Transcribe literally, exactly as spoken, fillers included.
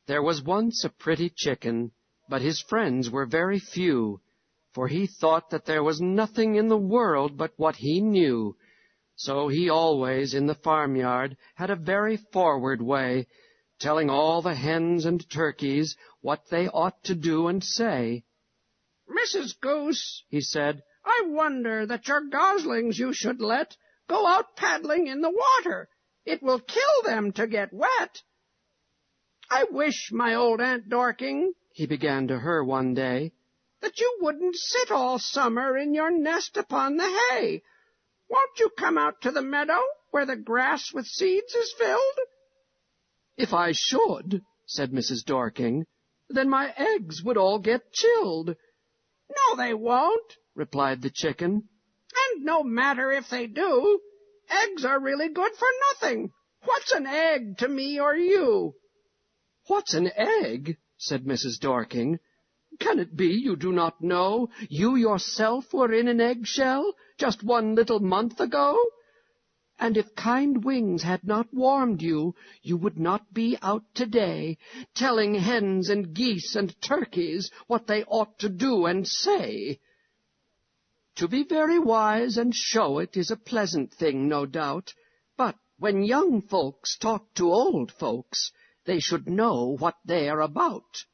There was once a pretty chicken, but his friends were very few, for he thought that there was nothing in the world but what he knew. So he always, in the farmyard, had a very forward way, telling all the hens and turkeys what they ought to do and say. "Missus Goose," he said, "I wonder that your goslings you should let go out paddling in the water. It will kill them to get wet. I wish, my old Aunt Dorking," he began to her one day, "that you wouldn't sit all summer in your nest upon the hay. Won't you come out to the meadow where the grass with seeds is filled?" "If I should," said Missus Dorking, "then my eggs would all get chilled." "No, they won't," replied the chicken. "And no matter if they do. Eggs are really good for nothing. What's an egg to me or you?" "What's an egg?" said Missus Dorking. "Can it be you do not know? You yourself were in an egg-shell just one little month ago? And if kind wings had not warmed you, you would not be out today, telling hens and geese and turkeys what they ought to do and say. To be very wise and show it is a pleasant thing, no doubt, but when young folks talk to old folks, they should know what they are about."